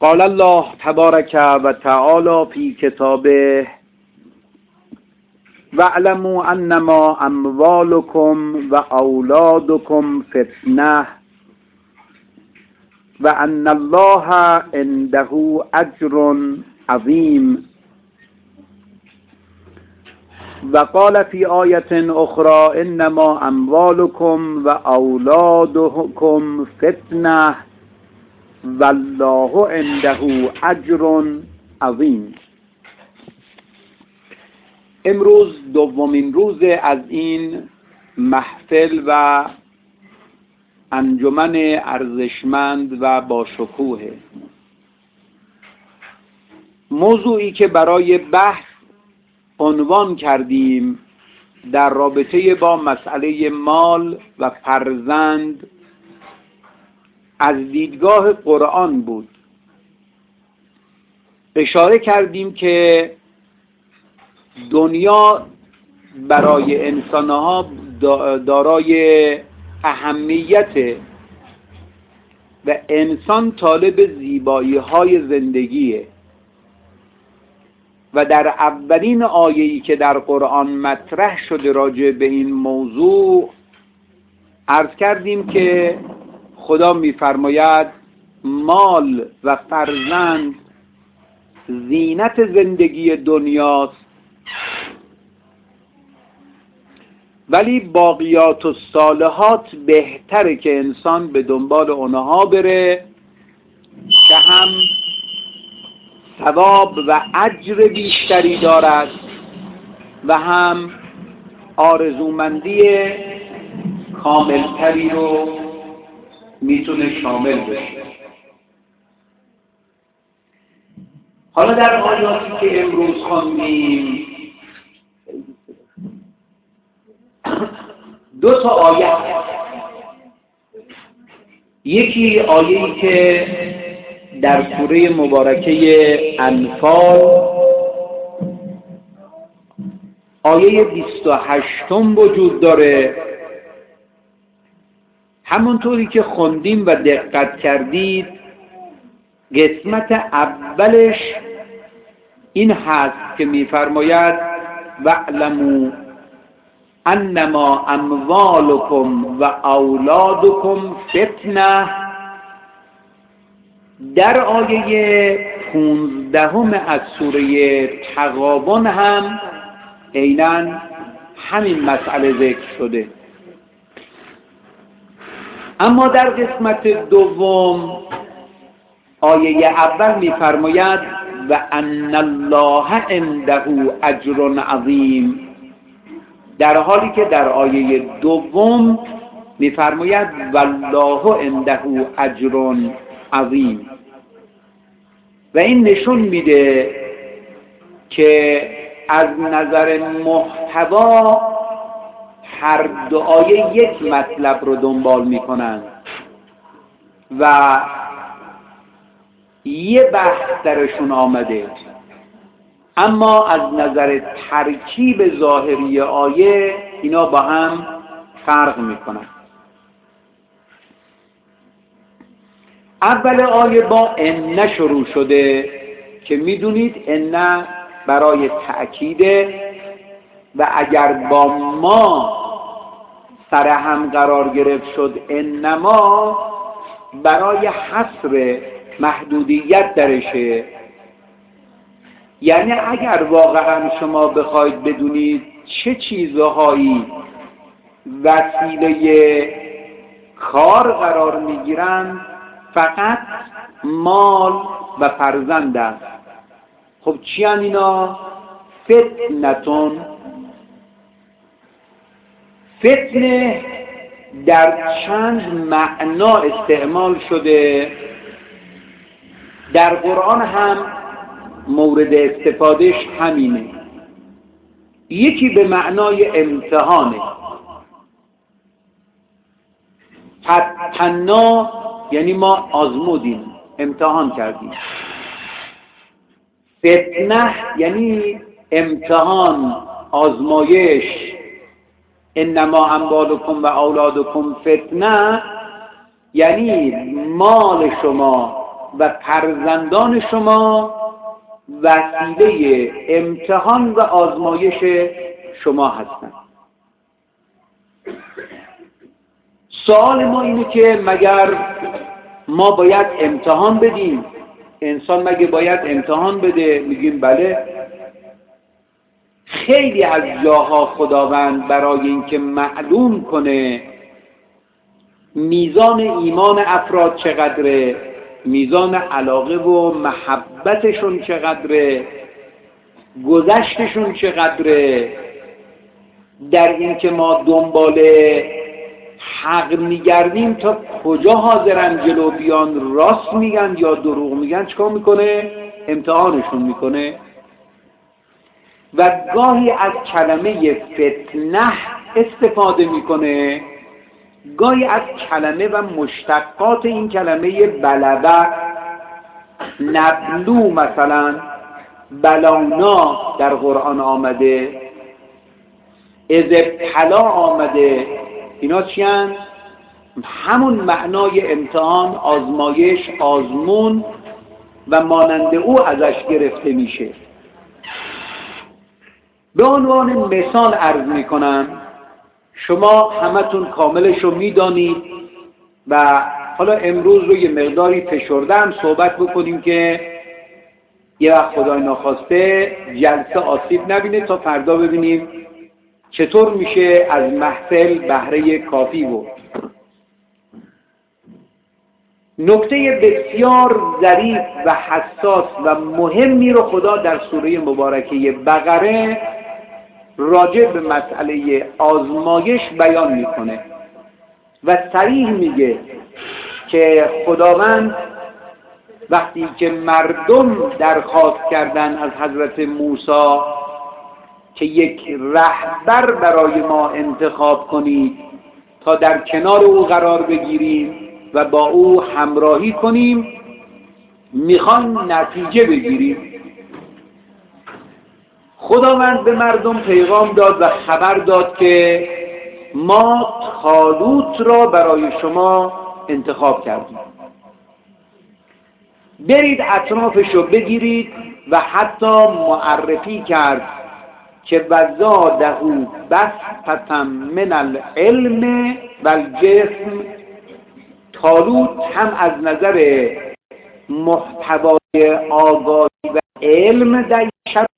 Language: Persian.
قال الله تبارک و تعالی فی کتابه واعلموا انما اموالکم و اولادکم فتنه و ان الله عنده اجر عظیم. و قال فی آیة اخرى انما اموالکم و اولادکم فتنه والله عنده اجر عظیم. امروز دومین روز از این محفل و انجمن ارزشمند و با شکوه. موضوعی که برای بحث عنوان کردیم در رابطه با مسئله مال و فرزند از دیدگاه قرآن بود. اشاره کردیم که دنیا برای انسانها دارای اهمیت و انسان طالب زیبایی های زندگیه و در اولین آیه‌ای که در قرآن مطرح شده راجع به این موضوع عرض کردیم که خدا می‌فرماید مال و فرزند زینت زندگی دنیاست، ولی باقیات الصالحات بهتره که انسان به دنبال اونها بره که هم ثواب و اجر بیشتری دارد و هم آرزومندی کاملتری رو میتونه شامل بشه. حالا در آیاتی که امروز خواندیم دو تا آیه، یکی آیه‌ای که در سوره مبارکه انفال آیه 28 وجود داره. همونطوری که خوندیم و دقت کردید قسمت اولش این هست که می‌فرماید واعلموا انما اموالکم و اولادکم فتنه. در آیه 15 از سوره تغابن هم عیناً همین مسئله ذکر شده، اما در قسمت دوم آیه اول می‌فرماید و ان الله عنده اجر عظیم، در حالی که در آیه دوم می‌فرماید والله عنده اجر عظیم. و این نشون میده که از نظر محتوا هر دو آیه یک مطلب رو دنبال میکنن و یه بحث درشون آمده، اما از نظر ترکیب ظاهری آیه اینا با هم فرق میکنن. اول آیه با ان شروع شده که میدونید ان برای تأکیده و اگر با ما سر هم قرار گرفت شد انما برای حصر محدودیت درشه. یعنی اگر واقعا شما بخواید بدونید چه چیزهایی وسیله کار قرار میگیرن فقط مال و فرزند است. خب چی هن اینا؟ فتنتون. فتنه در چند معنا استعمال شده، در قرآن هم مورد استفادهش همینه. یکی به معنای امتحانه، فتنا یعنی ما آزمودیم، امتحان کردیم. فتنه یعنی امتحان، آزمایش. انما اموالکم و اولادکم فتنه یعنی مال شما و فرزندان شما وسیله امتحان و آزمایش شما هستند. سوال ما اینه که مگر ما باید امتحان بدیم؟ انسان مگه باید امتحان بده؟ میگیم بله. خیلی از جاها خداوند برای اینکه معلوم کنه میزان ایمان افراد چقدره، میزان علاقه و محبتشون چقدره، گذشتشون چقدره، در این که ما دنبال حق میگردیم تا کجا حاضرن جلو بیان، راست میگن یا دروغ میگن، چیکار میکنه؟ امتحانشون میکنه. و گاهی از کلمه فتنه استفاده میکنه، گاهی از کلمه و مشتقات این کلمه بلبه، نبلو مثلا، بلانا در قرآن آمده، از ابتلا آمده. اینا چی هستند؟ همون معنای امتحان، آزمایش، آزمون و مانند او ازش گرفته میشه. به عنوان مثال عرض میکنم، شما همتون کاملش رو میدانید و حالا امروز رو یه مقداری فشرده هم صحبت بکنیم که یه وقت خدای ناخواسته جلسه آسیب نبینه، تا فردا ببینیم چطور میشه از محفل بهره کافی بود. نکته بسیار ظریف و حساس و مهمی رو خدا در سوره مبارکه بقره راجع به مسئله آزمایش بیان میکنه و صریح میگه که خداوند وقتی که مردم درخواست کردن از حضرت موسی که یک رهبر برای ما انتخاب کنید تا در کنار او قرار بگیریم و با او همراهی کنیم، میخوان نتیجه بگیریم، خداوند به مردم پیغام داد و خبر داد که ما طالوت را برای شما انتخاب کردیم، برید اطرافش رو بگیرید. و حتی معرفی کرد که وزاده بسطة من العلم و الجسم، طالوت هم از نظر محتوای آگاهی و علم در شب